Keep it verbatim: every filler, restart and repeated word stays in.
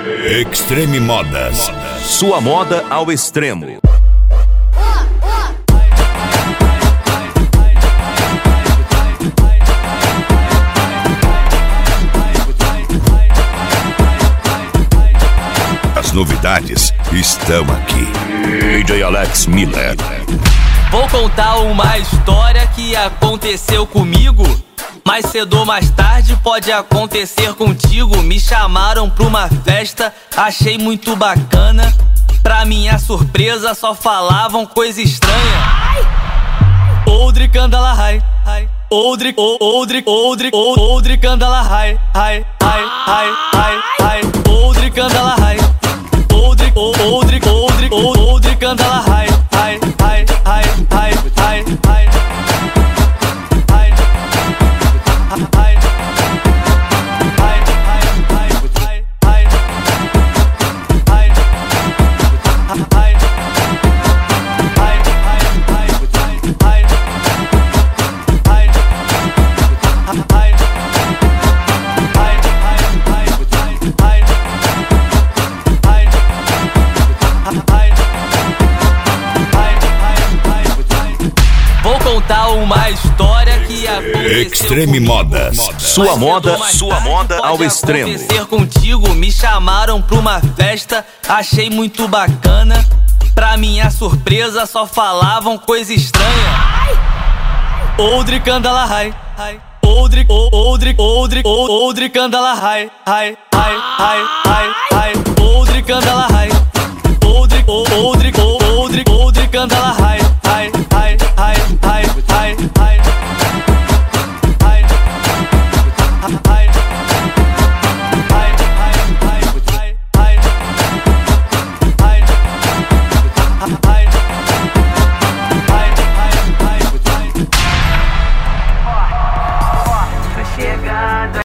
Extreme Modas. Sua moda ao extremo. As novidades estão aqui. D J Alex Miller. Vou contar uma história que aconteceu comigo. Mais cedo ou mais tarde pode acontecer contigo. Me chamaram pra uma festa, achei muito bacana. Pra minha surpresa só falavam coisa estranha. Oldri candala high, high. Oldri, oldri, oldri, oldri candala high, high, high, high, high, high. Oldri candala high. Oldri, oldri, oldri, oldri candala high, high, high, high, high, high, high. Vou contar uma história que aconteceu Extreme Modas. Sua moda, sua moda ao extremo. Acontecer contigo, me chamaram pra uma festa, achei muito bacana. Pra minha surpresa só falavam coisa estranha. Oldri candala high, high. Oldri, oldri, oldri, oldri candala high, high, high, high, high.